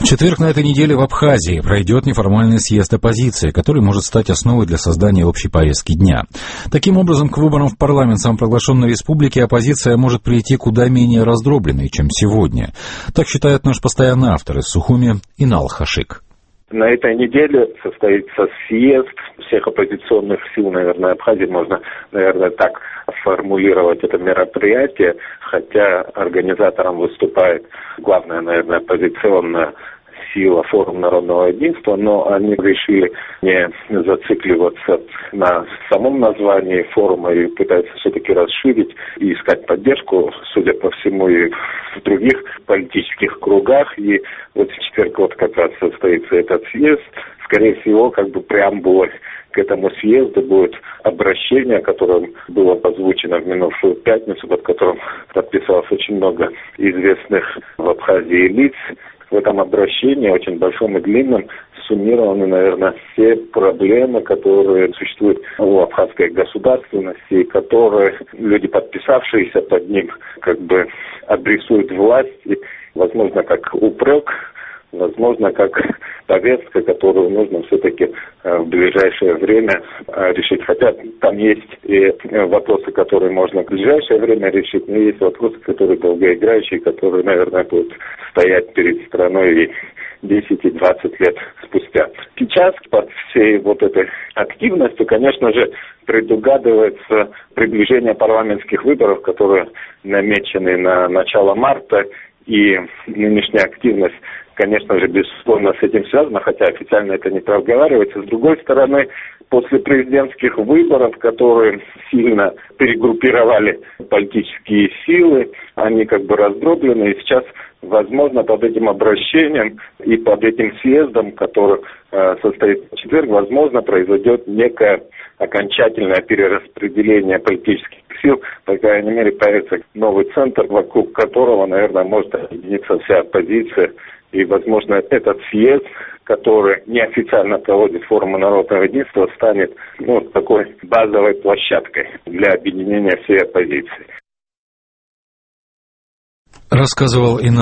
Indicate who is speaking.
Speaker 1: четверг на этой неделе в Абхазии пройдет неформальный съезд оппозиции, который может стать основой для создания общей повестки дня. Таким образом, к выборам в парламент самопровозглашенной республики оппозиция может прийти куда менее раздробленной, чем сегодня. Так считает наш постоянный автор из Сухуми Инал Хашик.
Speaker 2: На этой неделе состоится съезд всех оппозиционных сил, наверное, Абхазии, можно, наверное, так формулировать это мероприятие, хотя организатором выступает главная, наверное, оппозиционная сила Форум народного единства, но они решили не зацикливаться на самом названии форума и пытаются все-таки расширить и искать поддержку, судя по всему, и в других политических кругах. И вот в четверг вот как раз состоится этот съезд. Скорее всего, преамбулой к этому съезду будет обращение, которое было озвучено в минувшую пятницу, под которым подписалось очень много известных в Абхазии лиц. В этом обращении, очень большом и длинном, суммированы, наверное, все проблемы, которые существуют у абхазской государственности, которые люди, подписавшиеся под ним, обрисуют власти, возможно, как упрек, возможно, как повестка, которую нужно все-таки в ближайшее время решить. Хотя там есть и вопросы, которые можно в ближайшее время решить, но есть вопросы, которые долгоиграющие, которые, наверное, будут стоять перед страной и 10 и 20 лет спустя. Сейчас под всей вот этой активностью, конечно же, предугадывается приближение парламентских выборов, которые намечены на начало марта, и нынешняя активность, конечно же, безусловно, с этим связана, хотя официально это не проговаривается. С другой стороны, после президентских выборов, которые сильно перегруппировали политические силы, они раздроблены, и сейчас, возможно, под этим обращением и под этим съездом, который состоится в четверг, возможно, произойдет некое окончательное перераспределение политических сил, по крайней мере, появится новый центр, вокруг которого, наверное, может объединиться вся оппозиция. И, возможно, этот съезд, который неофициально проводит Форум народного единства, станет такой базовой площадкой для объединения всей оппозиции.
Speaker 1: Рассказывал Инал